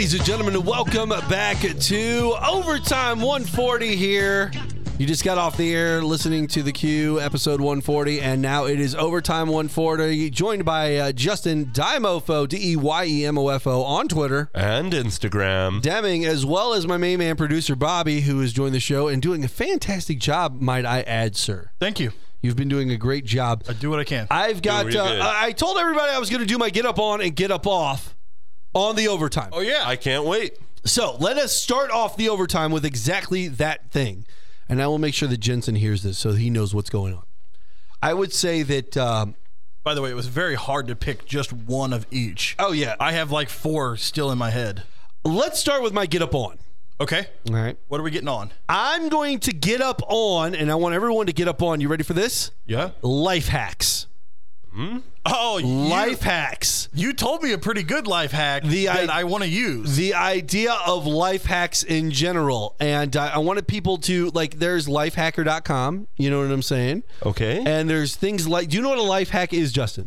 Ladies and gentlemen, welcome back to Overtime 140 here. You just got off the air listening to the Q, episode 140, and now it is Overtime 140, joined by Justin Dyemofo, D-E-Y-E-M-O-F-O, on Twitter. And Instagram. Deming, as well as my main man, producer Bobby, who has joined the show and doing a fantastic job, might I add, sir. Thank you. You've been doing a great job. I do what I can. I've got, I told everybody I was going to do my get up on and get up off on the overtime. Oh, yeah. I can't wait. So let us start off the overtime with exactly that thing. And I will make sure that Jensen hears this so he knows what's going on. I would say that... by the way, it was very hard to pick just one of each. Oh, yeah. I have like 4 still in my head. Let's start with my get up on. Okay. All right. What are we getting on? I'm going to get up on, and I want everyone to get up on. You ready for this? Yeah. Life hacks. Oh, life hacks. You told me a pretty good life hack that I want to use. The idea of life hacks in general. And I wanted people to, like, there's lifehacker.com. You know what I'm saying? Okay. And there's things like, do you know what a life hack is, Justin?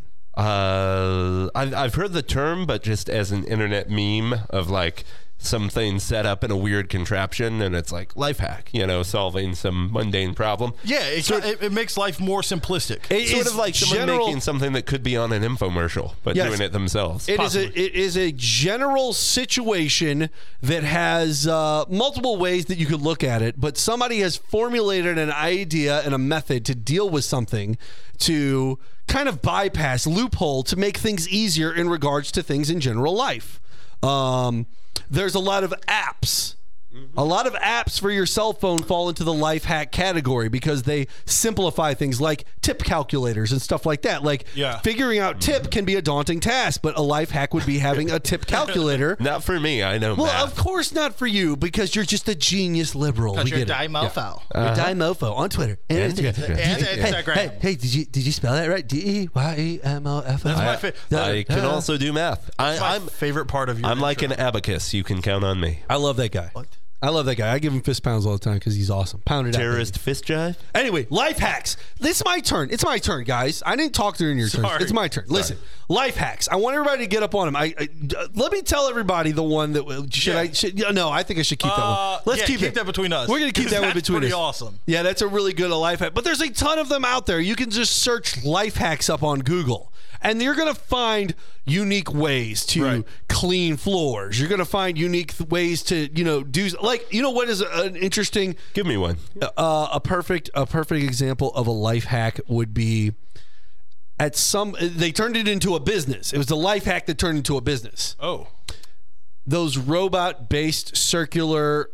I've heard the term, but just as an internet meme of like something set up in a weird contraption, and it's like life hack, solving some mundane problem. Yeah, it makes life more simplistic. It's sort of like someone making something that could be on an infomercial, but doing it themselves. It is a general situation that has multiple ways that you could look at it, but somebody has formulated an idea and a method to deal with something to kind of bypass loophole to make things easier in regards to things in general life. There's a lot of apps. A lot of apps for your cell phone fall into the life hack category because they simplify things like tip calculators and stuff like that. Like figuring out tip can be a daunting task, but a life hack would be having a tip calculator. Not for me. I know. Well, math. of course not for you because you're just a genius liberal. Because you're Dyemofo. You're Dyemofo on Twitter and Instagram. Hey, did you spell that right? D-E-Y-E-M-O-F-O. I can also do math. I'm favorite part of your I'm like an abacus. You can count on me. I love that guy. What? I love that guy. I give him fist pounds all the time because he's awesome. Pound it out. Terrorist fist jive? Anyway, life hacks. This is my turn. It's my turn, guys. I didn't talk during your turn. It's my turn. Listen, life hacks. I want everybody to get up on them. Let me tell everybody the one that no, I think I should keep that one. Let's keep that between us. We're going to keep that one between us. That's pretty awesome. Yeah, that's a really good life hack. But there's a ton of them out there. You can just search life hacks up on Google. And you're going to find unique ways to clean floors. You're going to find unique ways to, do like, what is an interesting. Give me one. A perfect example of a life hack would be they turned it into a business. It was a life hack that turned into a business. Oh. Those robot-based circular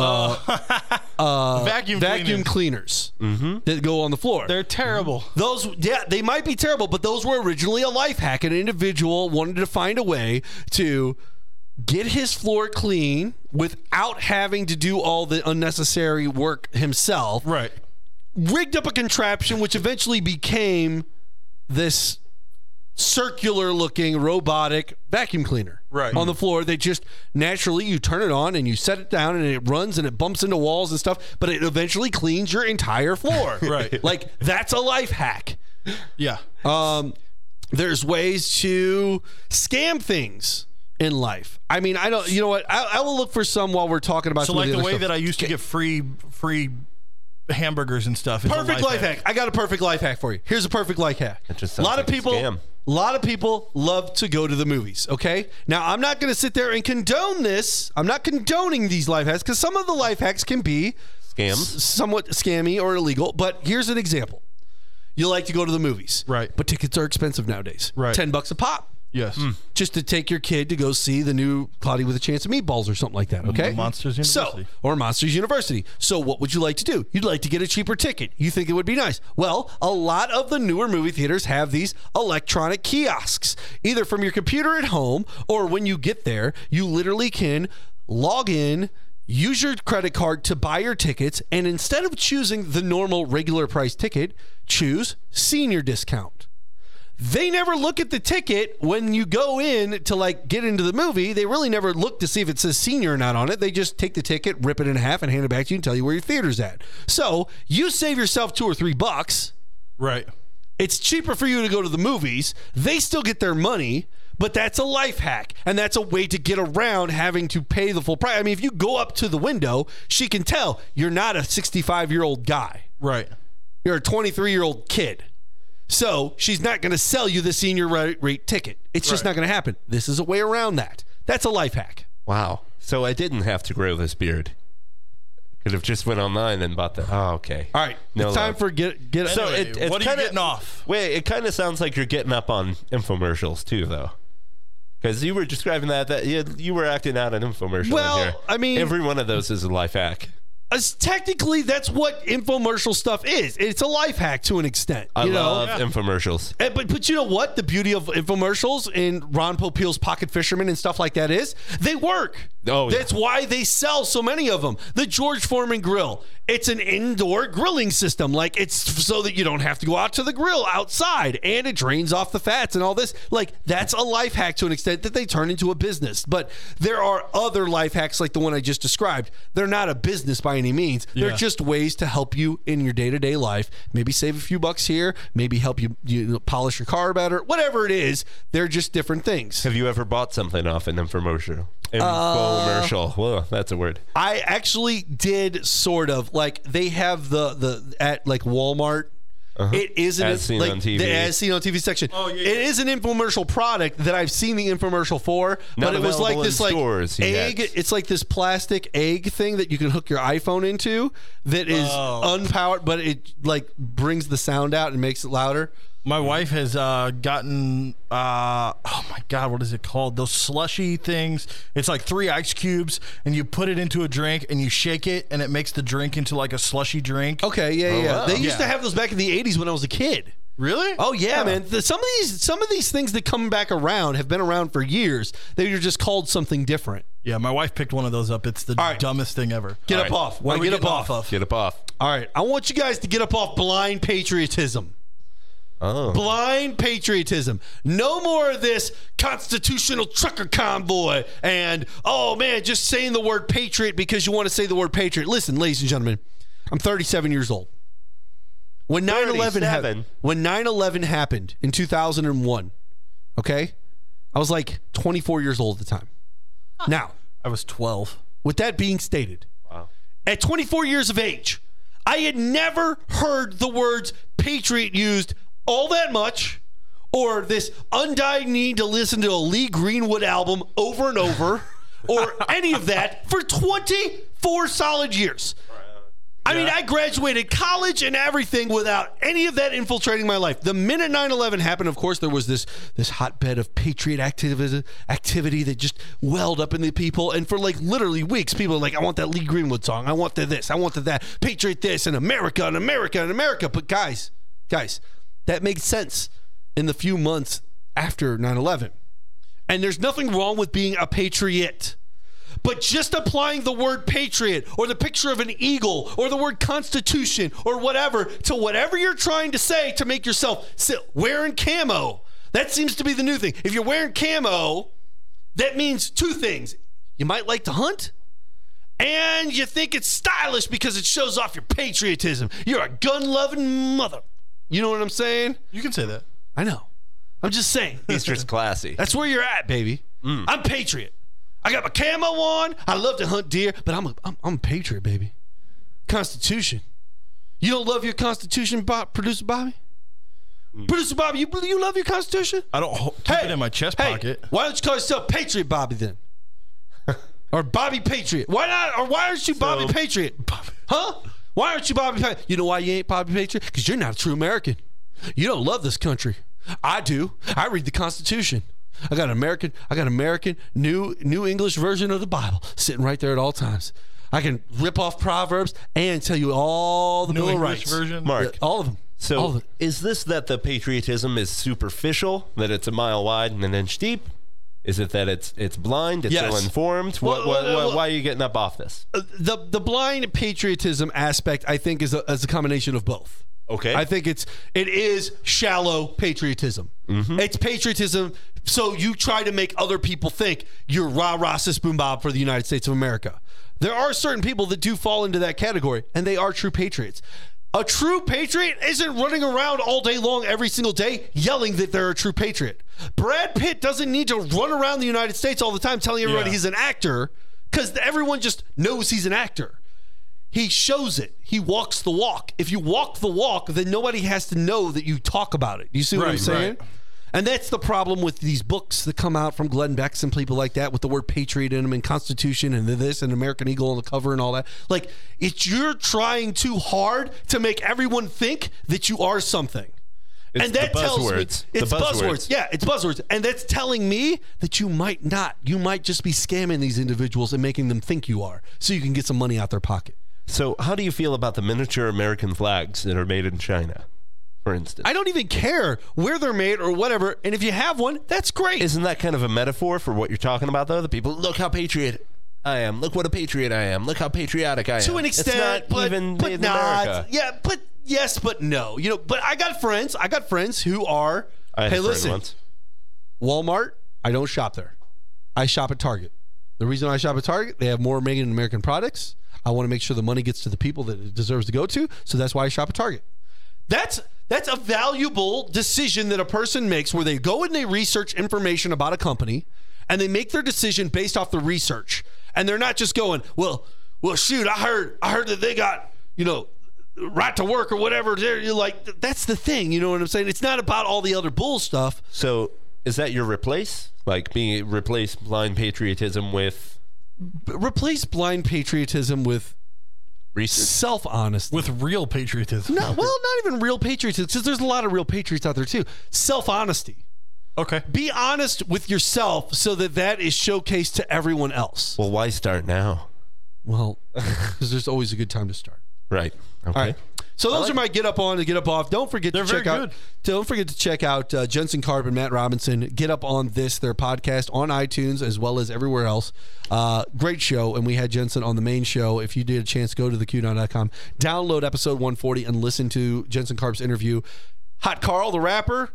vacuum cleaners that go on the floor. They're terrible. They might be terrible, but those were originally a life hack. An individual wanted to find a way to get his floor clean without having to do all the unnecessary work himself. Right. Rigged up a contraption which eventually became this circular looking robotic vacuum cleaner on the floor. They just naturally, you turn it on and you set it down and it runs and it bumps into walls and stuff, but it eventually cleans your entire floor. Right. Like, that's a life hack. Yeah. There's ways to scam things in life. I mean, I don't, you know what? I will look for some while we're talking about so like the way that I used to get free hamburgers and stuff. Perfect life hack. I got a perfect life hack for you. Here's a perfect life hack. It just sounds like a scam. A lot of people love to go to the movies, okay? Now, I'm not going to sit there and condone this. I'm not condoning these life hacks because some of the life hacks can be somewhat scammy or illegal, but here's an example. You like to go to the movies. Right. But tickets are expensive nowadays. Right. $10 a pop. Yes. Just to take your kid to go see the new Cloudy with a Chance of Meatballs or something like that, okay? Monsters University. Or Monsters University. So what would you like to do? You'd like to get a cheaper ticket. You think it would be nice. Well, a lot of the newer movie theaters have these electronic kiosks. Either from your computer at home or when you get there, you literally can log in, use your credit card to buy your tickets, and instead of choosing the normal regular price ticket, choose senior discount. They never look at the ticket when you go in to like get into the movie. They really never look to see if it says senior or not on it. They just take the ticket, rip it in half, and hand it back to you and tell you where your theater's at. So you save yourself $2 or $3. Right. It's cheaper for you to go to the movies. They still get their money, But that's a life hack, and that's a way to get around having to pay the full price. I mean, if you go up to the window, she can tell you're not a 65-year-old guy. Right. You're a 23-year-old kid. So she's not going to sell you the senior rate ticket. It's just not going to happen. This is a way around that. That's a life hack. Wow. So I didn't have to grow this beard. Could have just went online and bought the. Oh, okay. All right. No it's time love. for get. So Anyway, it's what are you kinda, getting off? Wait, it kind of sounds like you're getting up on infomercials too, though. Because you were describing that you were acting out an infomercial. Well, in here. I mean- every one of those is a life hack. Technically, that's what infomercial stuff is. It's a life hack to an extent. I you love know? infomercials. But you know what? The beauty of infomercials in Ron Popeil's Pocket Fisherman and stuff like that is they work. Oh, yeah. That's why they sell so many of them. The George Foreman grill. It's an indoor grilling system. Like, it's so that you don't have to go out to the grill outside, and it drains off the fats and all this. Like, that's a life hack to an extent that they turn into a business. But there are other life hacks like the one I just described. They're not a business by any means. They're just ways to help you in your day-to-day life. Maybe save a few bucks here. Maybe help you polish your car better. Whatever it is, they're just different things. Have you ever bought something off an infomercial? Infomercial. Whoa, that's a word. I actually did sort of. Like, they have the at like Walmart. It is As seen on TV. The as seen on TV section. It is an infomercial product that I've seen the infomercial for, Not but it was like available this in like stores egg. yet. It's like this plastic egg thing that you can hook your iPhone into that is unpowered, but it like brings the sound out and makes it louder. My wife has gotten, oh my God, what is it called? Those slushy things. It's like 3 ice cubes, and you put it into a drink, and you shake it, and it makes the drink into like a slushy drink. Okay, yeah. wow. They used to have those back in the 80s when I was a kid. Really? Oh yeah, man. Some of these things that come back around have been around for years. They are just called something different. Yeah, my wife picked one of those up. It's the dumbest thing ever. Get All up right. off. What are we Get up getting off. off of? Get up off. All right. I want you guys to get up off blind patriotism. Oh. Blind patriotism. No more of this constitutional trucker convoy and, oh man, just saying the word patriot because you want to say the word patriot. Listen, ladies and gentlemen, I'm 37 years old. When 9/11 happened in 2001, okay, I was like 24 years old at the time. Now, I was 12. with that being stated, at 24 years of age, I had never heard the words patriot used all that much, or this undying need to listen to a Lee Greenwood album over and over, or any of that for 24 solid years. I mean, I graduated college and everything without any of that infiltrating my life. The minute 9/11 happened, of course, there was this hotbed of patriot activity that just welled up in the people. And for like literally weeks, people were like, I want that Lee Greenwood song. I want this. I want that. Patriot this and America and America and America. But guys, that makes sense in the few months after 9/11. And there's nothing wrong with being a patriot. But just applying the word patriot or the picture of an eagle or the word constitution or whatever to whatever you're trying to say to make yourself wearing camo, that seems to be the new thing. If you're wearing camo, that means two things. You might like to hunt, and you think it's stylish because it shows off your patriotism. You're a gun-loving mother. You know what I'm saying? You can say that. I know. I'm just saying. He's just classy. That's where you're at, baby. I'm patriot. I got my camo on. I love to hunt deer, but I'm a patriot, baby. Constitution. You don't love your Constitution, Producer Bobby? Producer Bobby, you love your Constitution? I don't keep it in my chest pocket. Why don't you call yourself Patriot Bobby then? Or Bobby Patriot? Why not? Or why aren't you Bobby Patriot? Huh? Why aren't you Bobby Patriot? You know why you ain't Bobby Patriot? Because you're not a true American. You don't love this country. I do. I read the Constitution. I got American New English version of the Bible sitting right there at all times. I can rip off Proverbs and tell you all the New Bill of English Rights. version? Mark. All of them. All of So it. is this that the patriotism is superficial, that it's a mile wide and an inch deep? Is it that it's blind, it's Yes. ill-informed? Well, Why are you getting up off this? The blind patriotism aspect, I think, is a combination of both. Okay. I think it is shallow patriotism. It's patriotism, so you try to make other people think you're rah-rah sis boom bob for the United States of America. There are certain people that do fall into that category, and they are true patriots. A true patriot isn't running around all day long every single day yelling that they're a true patriot. Brad Pitt doesn't need to run around the United States all the time telling everybody he's an actor because everyone just knows he's an actor. He shows it. He walks the walk. If you walk the walk, then nobody has to know that you talk about it. You see what I'm saying? Right. And that's the problem with these books that come out from Glenn Beck and people like that with the word patriot in them and Constitution and this and American Eagle on the cover and all that. Like, you're trying too hard to make everyone think that you are something. And that tells me it's buzzwords. Yeah, it's buzzwords. And that's telling me that you might not. You might just be scamming these individuals and making them think you are so you can get some money out their pocket. So how do you feel about the miniature American flags that are made in China, for instance? I don't even care where they're made or whatever. And if you have one, that's great. Isn't that kind of a metaphor for what you're talking about, though? The people, look how patriot I am. Look what a patriot I am. Look how patriotic I am. To an extent, it's not even made in America. Yeah, but yes, but no. You know, but I got friends who are, hey, listen, Walmart, I don't shop there. I shop at Target. The reason I shop at Target, they have more made in American products. I want to make sure the money gets to the people that it deserves to go to, so that's why I shop at Target. That's a valuable decision that a person makes where they go and they research information about a company and they make their decision based off the research. And they're not just going, well, shoot, I heard that they got, right to work or whatever. You're like, that's the thing, you know what I'm saying? It's not about all the other bull stuff. So is that your replace? Like replace blind patriotism with? Replace blind patriotism with self-honesty. With real patriotism. No, well, not even real patriotism, because there's a lot of real patriots out there too. Self-honesty. Okay. Be honest with yourself so that is showcased to everyone else. Well, why start now? Well, because there's always a good time to start. Right. Okay. All right. So those are my get up on and get up off. Don't forget to check out Jensen Karp and Matt Robinson. Get up on this, their podcast on iTunes as well as everywhere else. Great show, and we had Jensen on the main show. If you did a chance, go to theqdown.com, download episode 140, and listen to Jensen Karp's interview. Hot Carl, the rapper,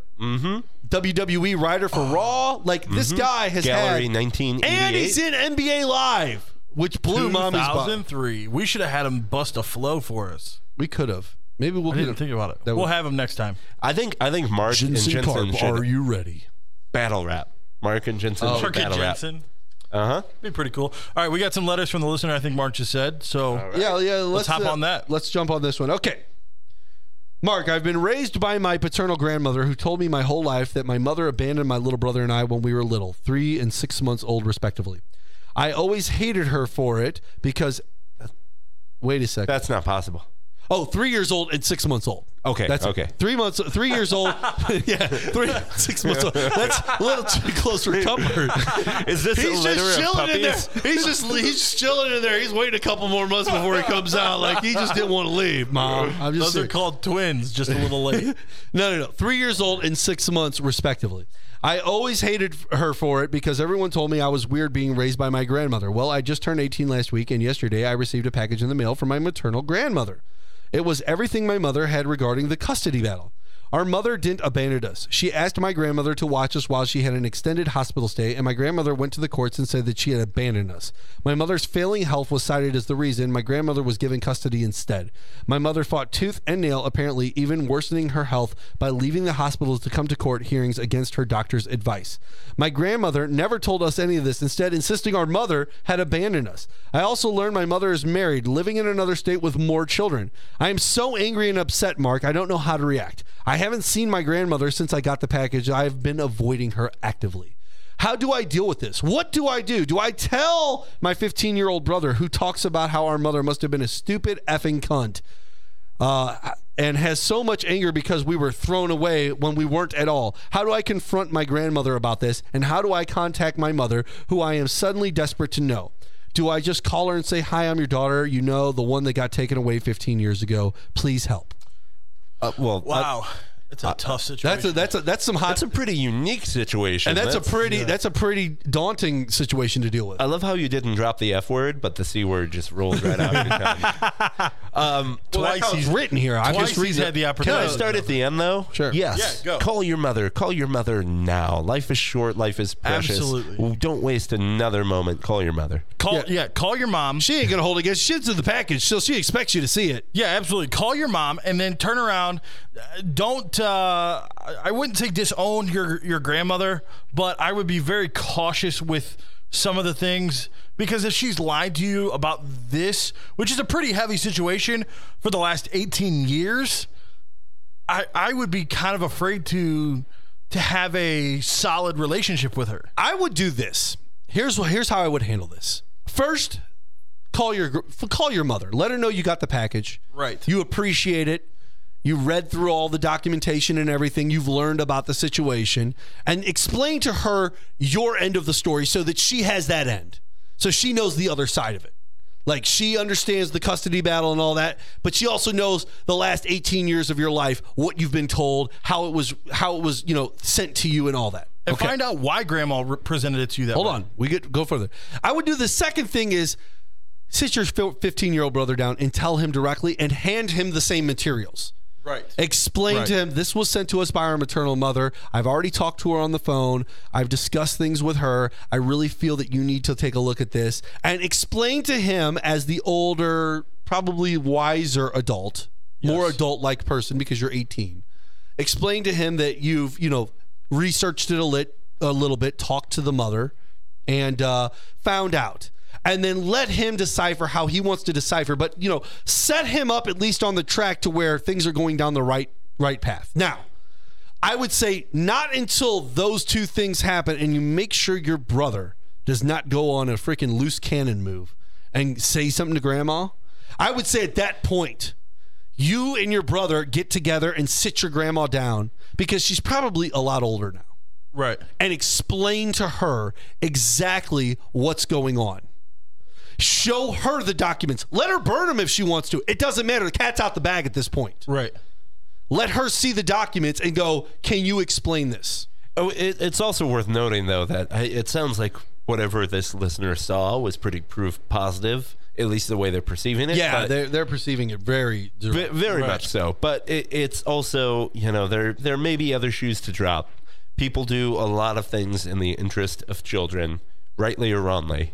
WWE writer for Raw. Like this guy has Gallery had 1988, and he's in NBA Live, which blew mommy's butt. 2003. We should have had him bust a flow for us. We could have. Maybe we'll didn't think about it. We'll have him next time. I think Mark and Jensen Karp, are you ready? Battle rap. Mark and Jensen should battle rap. Be pretty cool. All right, we got some letters from the listener. I think Mark just said. So right. yeah. Let's hop on that. Let's jump on this one. Okay. Mark, I've been raised by my paternal grandmother who told me my whole life that my mother abandoned my little brother and I when we were little, 3 and 6 months old, respectively. I always hated her for it because... Wait a second. That's not possible. Oh, 3 years old and 6 months old. Okay. That's okay. 3 years old. Yeah, 6 months old. That's a little too close for comfort. Is this he's a litter just of chilling in there. puppies? He's just chilling in there. He's waiting a couple more months before he comes out. Like he just didn't want to leave, Mom. Those are called twins. Just a little late. No. 3 years old and 6 months, respectively. I always hated her for it because everyone told me I was weird being raised by my grandmother. Well, I just turned 18 last week, and yesterday I received a package in the mail from my maternal grandmother. It was everything my mother had regarding the custody battle. Our mother didn't abandon us. She asked my grandmother to watch us while she had an extended hospital stay, and my grandmother went to the courts and said that she had abandoned us. My mother's failing health was cited as the reason. My grandmother was given custody instead. My mother fought tooth and nail, apparently even worsening her health by leaving the hospitals to come to court hearings against her doctor's advice. My grandmother never told us any of this, instead insisting our mother had abandoned us. I also learned my mother is married, living in another state with more children. I am so angry and upset, Mark. I don't know how to react. I haven't seen my grandmother since I got the package. I have been avoiding her actively. How do I deal with this? What do I do? Do I tell my 15-year-old brother who talks about how our mother must have been a stupid effing cunt and has so much anger because we were thrown away when we weren't at all? How do I confront my grandmother about this? And how do I contact my mother, who I am suddenly desperate to know? Do I just call her and say, hi, I'm your daughter, the one that got taken away 15 years ago. Please help. Wow. It's a tough situation. That's some hot. That's a pretty unique situation. And that's a pretty daunting situation to deal with. I love how you didn't drop the F word, but the C word just rolled right out your tongue. Twice he's written here. I just he's had the Can opportunity. I start at the end, though? Sure. Yes. Yeah, go. Call your mother. Call your mother now. Life is short. Life is precious. Absolutely. Don't waste another moment. Call your mother. Call your mom. She ain't gonna hold it against. She's in the package, so she expects you to see it. Yeah, absolutely. Call your mom and then turn around. Don't. I wouldn't say disown your grandmother, but I would be very cautious with some of the things, because if she's lied to you about this, which is a pretty heavy situation for the last 18 years, I would be kind of afraid to have a solid relationship with her. I would do this. Here's how I would handle this. First, call your mother. Let her know you got the package. Right. You appreciate it. You read through all the documentation and everything. You've learned about the situation, and explain to her your end of the story so that she has that end. So she knows the other side of it. Like, she understands the custody battle and all that, but she also knows the last 18 years of your life, what you've been told, how it was, sent to you and all that. And find out why grandma presented it to you that way. Hold on. Go further. I would do the second thing is sit your 15-year-old brother down and tell him directly and hand him the same materials. Right. Explain to him, this was sent to us by our maternal mother. I've already talked to her on the phone. I've discussed things with her. I really feel that you need to take a look at this. And explain to him, as the older, probably wiser adult, more adult-like person, because you're 18. Explain to him that you've, researched it a little bit, talked to the mother, and found out. And then let him decipher how he wants to decipher. But, set him up at least on the track to where things are going down the right path. Now, I would say not until those two things happen and you make sure your brother does not go on a freaking loose cannon move and say something to grandma. I would say at that point, you and your brother get together and sit your grandma down, because she's probably a lot older now. Right. And explain to her exactly what's going on. Show her the documents. Let her burn them if she wants to. It doesn't matter. The cat's out the bag at this point. Right. Let her see the documents and go, can you explain this? Oh, it's also worth noting, though, that it sounds like whatever this listener saw was pretty proof positive, at least the way they're perceiving it. Yeah, they're perceiving it very very much so. But it's also, there may be other shoes to drop. People do a lot of things in the interest of children, rightly or wrongly.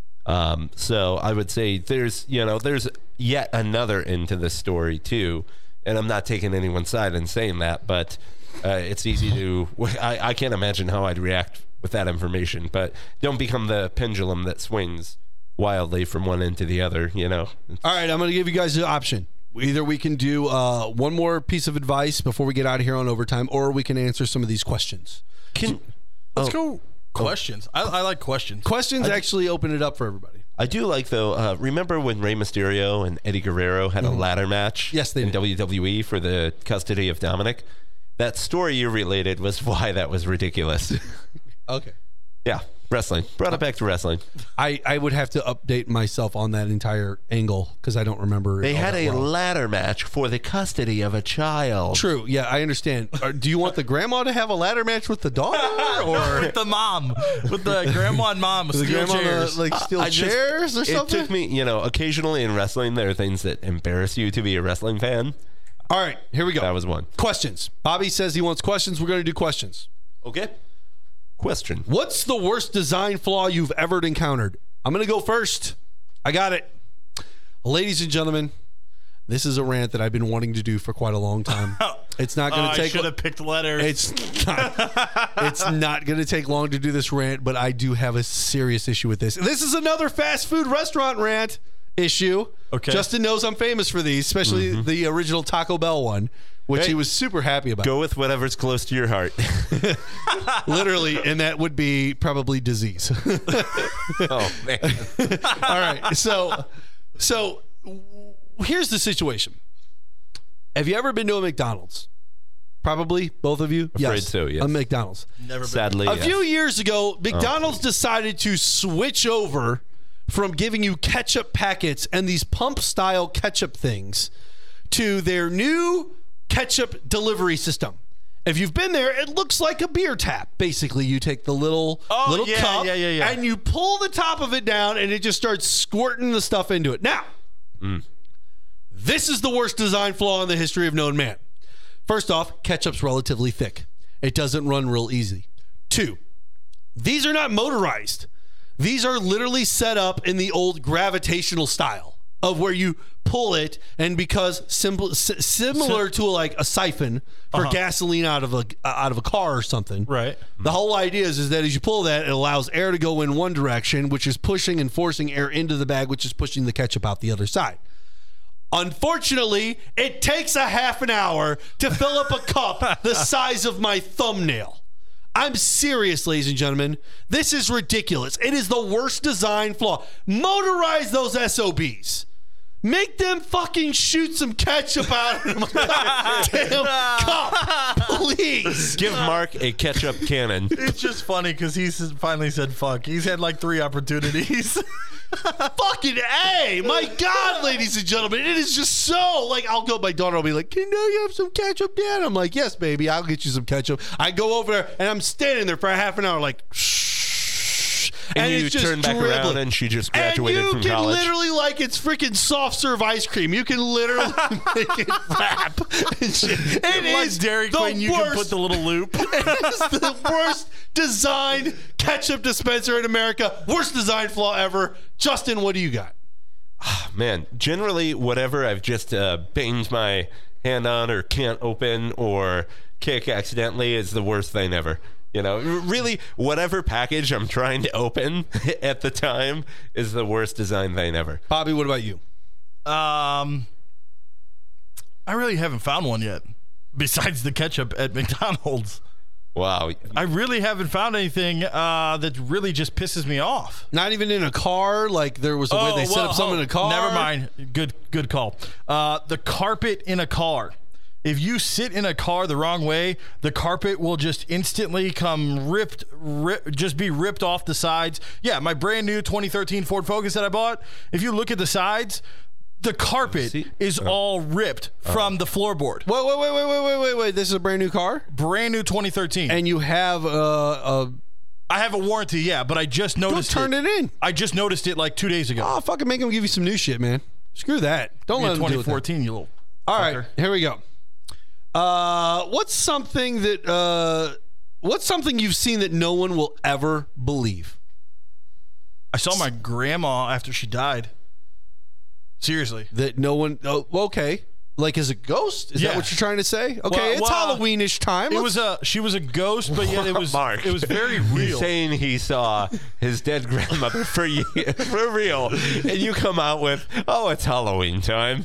So I would say there's yet another end to this story too, and I'm not taking anyone's side in saying that, but it's easy to. I can't imagine how I'd react with that information, but don't become the pendulum that swings wildly from one end to the other. All right, I'm going to give you guys an option. Either we can do one more piece of advice before we get out of here on overtime, or we can answer some of these questions. Let's go. Questions. I like questions. Questions actually open it up for everybody. I do like, though, remember when Rey Mysterio and Eddie Guerrero had a ladder match Yes, they in did. WWE for the custody of Dominic? That story you related was why that was ridiculous. Okay. Yeah, wrestling. Brought it back to wrestling. I would have to update myself on that entire angle because I don't remember. They all had that a well. ladder match for the custody of a child. True. Yeah, I understand. Do you want the grandma to have a ladder match with the daughter, or with the mom, with the grandma and mom with the steel grandma chairs? like steel chairs or something? It took me, occasionally in wrestling, there are things that embarrass you to be a wrestling fan. All right, here we go. That was one. Questions. Bobby says he wants questions. We're going to do questions. Okay. Question. What's the worst design flaw you've ever encountered? I'm going to go first. I got it. Ladies and gentlemen, this is a rant that I've been wanting to do for quite a long time. It's not going to take. I should have picked letters. It's not going to take long to do this rant, but I do have a serious issue with this. This is another fast food restaurant rant issue. Okay. Justin knows I'm famous for these, especially the original Taco Bell one, which he was super happy about. Go with whatever's close to your heart. Literally, and that would be probably disease. Oh, man. All right. So here's the situation. Have you ever been to a McDonald's? Probably, both of you? Afraid so, yes. A McDonald's. Never been. Sadly, A few years ago, McDonald's decided to switch over from giving you ketchup packets and these pump-style ketchup things to their new ketchup delivery system. If you've been there, it looks like a beer tap. Basically, you take the little cup and you pull the top of it down, and it just starts squirting the stuff into it. Now, this is the worst design flaw in the history of known man. First off, ketchup's relatively thick. It doesn't run real easy. 2, these are not motorized. These are literally set up in the old gravitational style of where you pull it, and because similar to like a siphon for gasoline out of a car or something. Right. The whole idea is that as you pull that, it allows air to go in one direction, which is pushing and forcing air into the bag, which is pushing the ketchup out the other side. Unfortunately, it takes a half an hour to fill up a cup the size of my thumbnail. I'm serious, ladies and gentlemen. This is ridiculous. It is the worst design flaw. Motorize those SOBs. Make them fucking shoot some ketchup out of my goddamn cup, please. Give Mark a ketchup cannon. It's just funny because he's finally said fuck. He's had like 3 opportunities. Fucking A. My God, ladies and gentlemen. It is just so, like, I'll go, my daughter will be like, can you have some ketchup, Dad? I'm like, yes, baby, I'll get you some ketchup. I go over there, and I'm standing there for a half an hour like, shh. And you turn back around, and she just graduated from college. And you can literally, like, it's freaking soft serve ice cream. You can literally make it wrap. It is Dairy Queen. You can put the little loop. It is the worst designed ketchup dispenser in America. Worst design flaw ever. Justin, what do you got? Man, generally, whatever I've just banged my hand on or can't open or kick accidentally is the worst thing ever. You know, really, whatever package I'm trying to open at the time is the worst design thing ever. Bobby, what about you? I really haven't found one yet, besides the ketchup at McDonald's. Wow. I really haven't found anything that really just pisses me off. Not even in a car? Like there was a way they set up something in a car? Never mind. Good call. The carpet in a car. If you sit in a car the wrong way, the carpet will just instantly come just be ripped off the sides. Yeah, my brand new 2013 Ford Focus that I bought, if you look at the sides, the carpet is all ripped from the floorboard. Wait. This is a brand new car? Brand new 2013. And you have I have a warranty, yeah, but I just noticed Don't turn it in. I just noticed it like 2 days ago. Oh, fucking make them give you some new shit, man. Screw that. Don't let them do it. 2014, you little All fucker. right, here we go. What's something you've seen that no one will ever believe? I saw my grandma after she died. Seriously. That no one... Oh, okay. Like as a ghost? Is that what you're trying to say? Okay, it's Halloween-ish time. She was a ghost, but yet it was Mark, it was very real. He's saying he saw his dead grandmother for real, and you come out with, oh, it's Halloween time.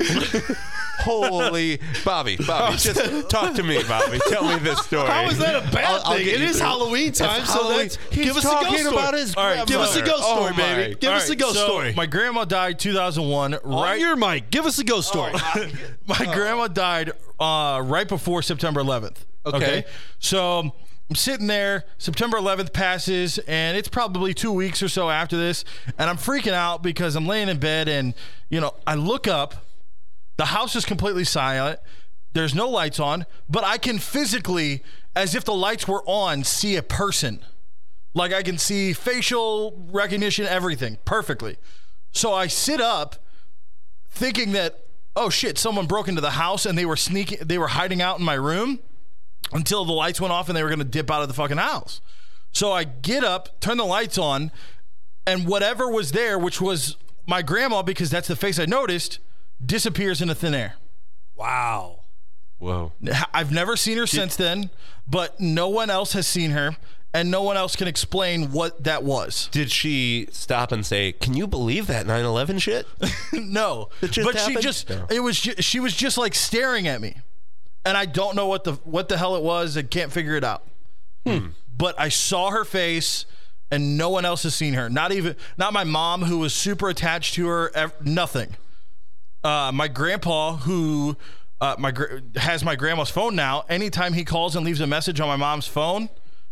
Holy Bobby, just talk to me, Bobby. Tell me this story. How is that a bad thing? It is Halloween time, so let's give us a ghost story. About his give us a ghost story, baby. Give us a ghost story. My grandma died 2001. On your mic. Give us a ghost story. My grandma died right before September 11th. Okay. So I'm sitting there. September 11th passes, and it's probably 2 weeks or so after this, and I'm freaking out because I'm laying in bed, and I look up. The house is completely silent. There's no lights on, but I can physically, as if the lights were on, see a person. Like I can see facial recognition, everything perfectly. So I sit up thinking that, oh shit, someone broke into the house and they were hiding out in my room until the lights went off and they were going to dip out of the fucking house. So I get up, turn the lights on, and whatever was there, which was my grandma, because that's the face I noticed, disappears into thin air. Wow. Whoa. I've never seen her since then, but no one else has seen her, and no one else can explain what that was. Did she stop and say, can you believe that 9/11 shit? No. It just but happened? she was just like staring at me. And I don't know what the hell it was. I can't figure it out. But I saw her face, and no one else has seen her. Not my mom, who was super attached to her. Nothing. My grandpa, who has my grandma's phone now, anytime he calls and leaves a message on my mom's phone,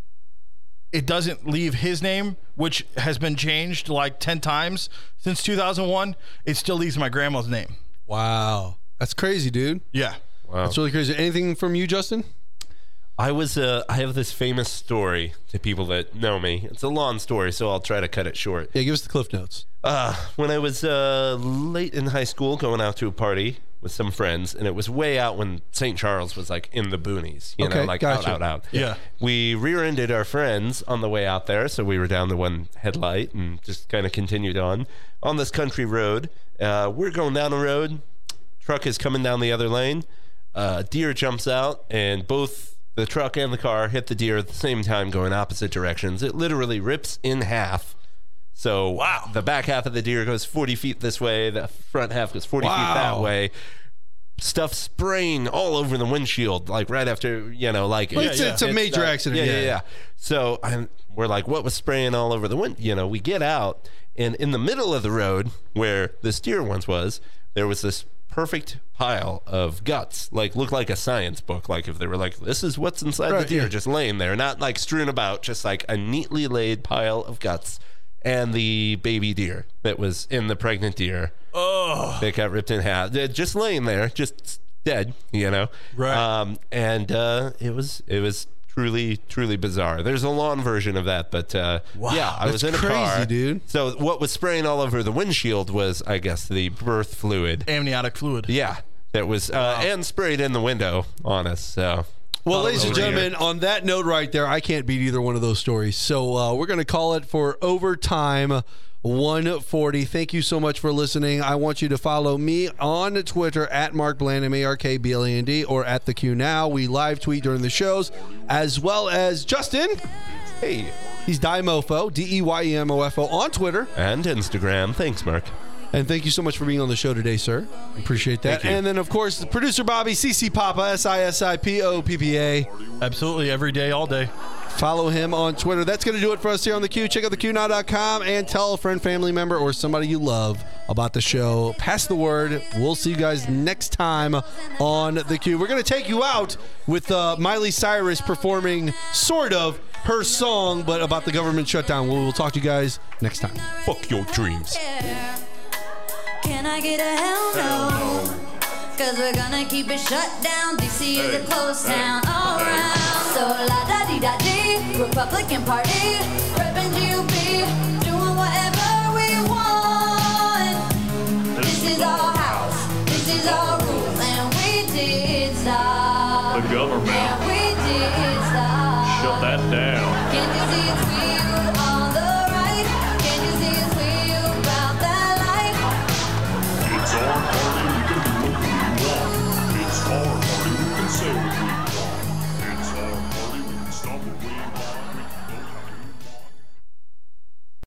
it doesn't leave his name, which has been changed like 10 times since 2001. It still leaves my grandma's name. Wow. That's crazy, dude. Yeah. Wow. That's really crazy. Anything from you, Justin? I have this famous story to people that know me. It's a long story, so I'll try to cut it short. Yeah, give us the Cliff Notes. When I was late in high school, going out to a party with some friends, and it was way out when St. Charles was like in the boonies, you know, like gotcha. out. Yeah. We rear-ended our friends on the way out there, so we were down to one headlight and just kind of continued on this country road. We're going down the road. Truck is coming down the other lane. Deer jumps out, and both the truck and the car hit the deer at the same time, going opposite directions. It literally rips in half. So the back half of the deer goes 40 feet this way. The front half goes 40 feet that way. Stuff spraying all over the windshield, like right after, you know, like... It's a major accident. Yeah. So we're like, what was spraying all over the wind? You know, we get out, and in the middle of the road where this deer once was, there was this perfect pile of guts, like looked like a science book, like if they were like, this is what's inside the deer, just laying there, not like strewn about, just like a neatly laid pile of guts. And the baby deer that was in the pregnant deer that got ripped in half, just laying there, just dead, you know. Right. And it was truly bizarre. There's a long version of that, but yeah, I was in a car, dude. So what was spraying all over the windshield was, I guess, the birth fluid, Amniotic fluid. yeah, that was and sprayed in the window on us. So Well, ladies and gentlemen, on that note right there, I can't beat either one of those stories. So we're going to call it for Overtime 140. Thank you so much for listening. I want you to follow me on Twitter at Mark Bland, MarkBland, or at the Q Now. We live tweet during the shows, as well as Justin. hey, He's Dyemofo, DEYEMOFO on Twitter. and Instagram. Thanks, Mark. And thank you so much for being on the show today, sir. Appreciate that. Thank you. And then, of course, the producer Bobby, CC Papa, SISIPOPPA. Absolutely, every day, all day. Follow him on Twitter. That's going to do it for us here on The Q. Check out theqnow.com and tell a friend, family member, or somebody you love about the show. Pass the word. We'll see you guys next time on The Q. We're going to take you out with Miley Cyrus performing sort of her song, but about the government shutdown. We'll talk to you guys next time. Fuck your dreams. Can I get a hell no? Cause we're gonna keep it shut down. DC is a closed town all around. So la da dee da dee, Republican Party, reppin' GOP.